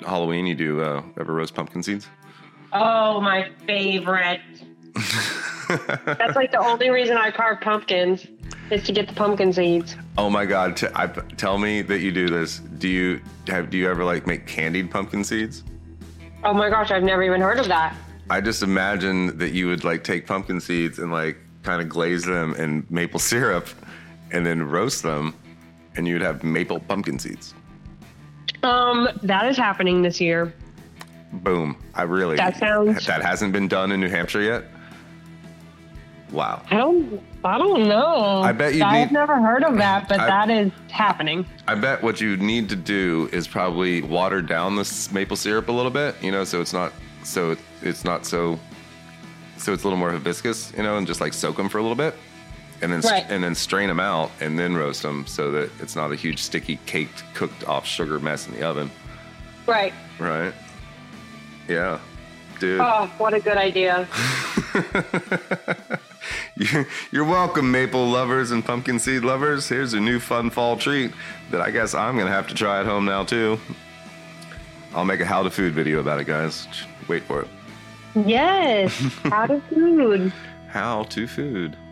Halloween, you do ever roast pumpkin seeds? Oh, my favorite. That's like the only reason I carve pumpkins is to get the pumpkin seeds. Oh my God! Tell me that you do this. Do you ever like make candied pumpkin seeds? Oh my gosh, I've never even heard of that. I just imagine that you would like take pumpkin seeds and like kind of glaze them in maple syrup, and then roast them, and you would have maple pumpkin seeds. That is happening this year. Boom! That hasn't been done in New Hampshire yet. Wow. I don't know. I've never heard of that, but that is happening. I bet what you need to do is probably water down this maple syrup a little bit, so it's a little more viscous, and just like soak them for a little bit, and then strain them out and then roast them so that it's not a huge sticky caked cooked off sugar mess in the oven. Right. Yeah. Dude. Oh, what a good idea. You're welcome, maple lovers and pumpkin seed lovers. Here's a new fun fall treat that I guess I'm going to have to try at home now, too. I'll make a how to food video about it, guys. Wait for it. Yes, how to food. How to food.